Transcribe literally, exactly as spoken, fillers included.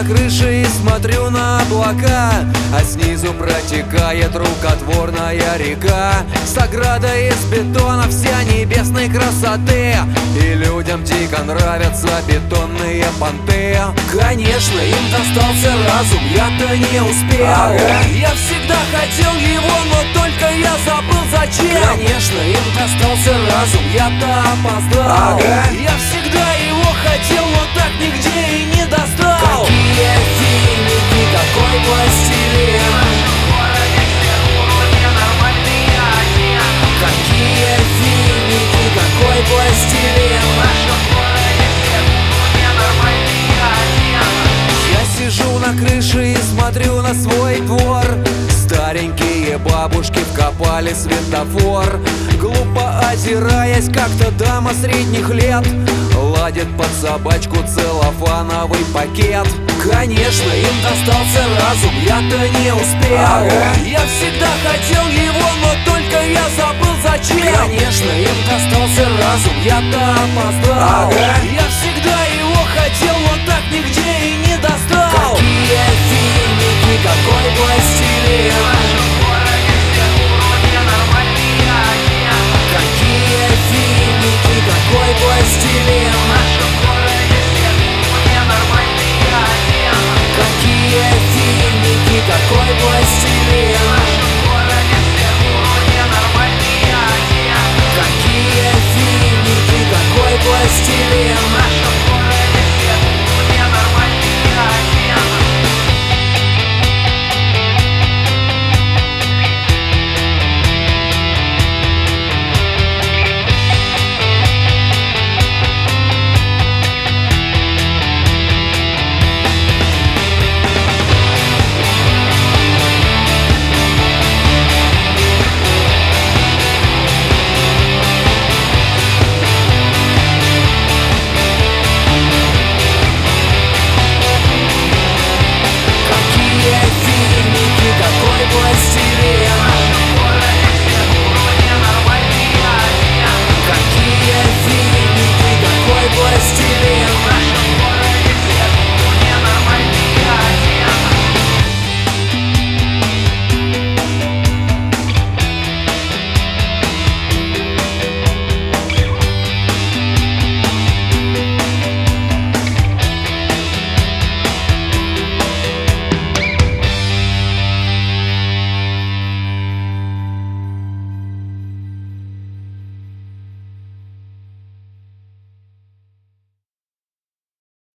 крыше и смотрю на облака, а снизу протекает рукотворная река. С оградой из бетона вся небесной красоты, и людям дико нравятся бетонные понты. Конечно, им достался разум, я-то не успел. Ага. Я всегда хотел его, но только я забыл зачем. Конечно, им достался разум, я-то опоздал. Ага. Я всегда его хотел, но так нигде и не достал. Какие финики, какой пластилин. Какие финики, какой пластилин. Я сижу на крыше и смотрю на свой двор. Старенькие бабушки вкопали светофор. Глупо озираясь, как-то дама средних лет ладит под собачку целлофановый пакет. Конечно, им достался разум, я-то не успел. Ага. Я всегда хотел его, но только я забыл зачем. Конечно, им достался разум, я-то опоздал. Ага. Я всегда